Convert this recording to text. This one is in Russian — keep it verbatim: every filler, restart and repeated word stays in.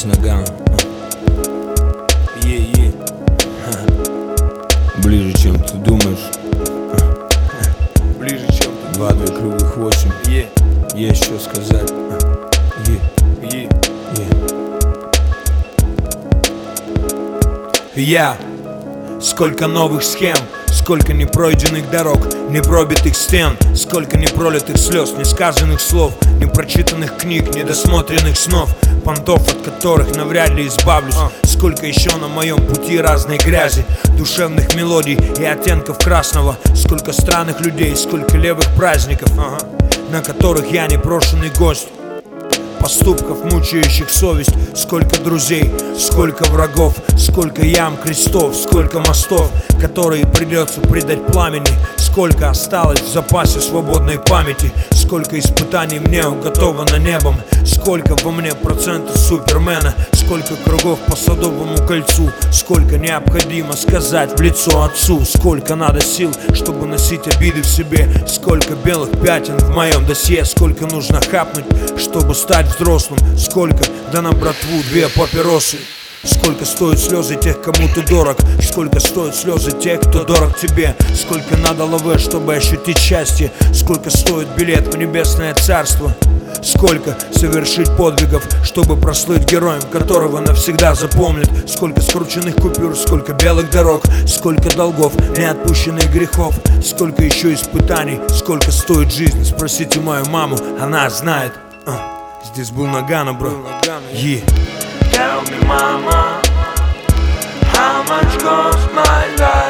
Здесь Наган. Е-е. Ближе, чем ты думаешь. Ближе, чем ты Два, две круглых, восемь. Е. Есть что сказать. Е. Е. Е. Я. Сколько новых схем, сколько непройденных дорог, непробитых стен, сколько непролитых слез, несказанных слов, непрочитанных книг, недосмотренных снов, понтов, от которых навряд ли избавлюсь. Сколько еще на моем пути разной грязи, душевных мелодий и оттенков красного, сколько странных людей, сколько левых праздников, ага, на которых я непрошенный гость. Поступков, мучающих совесть, сколько друзей, сколько врагов, сколько ям, крестов, сколько мостов, которые придется предать пламени, сколько осталось в запасе свободной памяти, сколько испытаний мне уготовано небом, сколько во мне процентов супермена, сколько кругов по Садовому кольцу, сколько необходимо сказать в лицо отцу, сколько надо сил, чтобы носить обиды в себе, сколько белых пятен в моем досье, сколько нужно хапнуть, чтобы стать взрослым, сколько, да на братву две папиросы. Сколько стоят слезы тех, кому ты дорог, сколько стоят слезы тех, кто дорог тебе, сколько надо лавэ, чтобы ощутить счастье, сколько стоит билет в небесное царство, сколько совершить подвигов, чтобы прослыть героем, которого навсегда запомнят, сколько скрученных купюр, сколько белых дорог, сколько долгов, неотпущенных грехов, сколько еще испытаний, сколько стоит жизнь. Спросите мою маму, она знает. а, Здесь был Нагана, бро. Yeah. Tell me, mama, how much cost my life?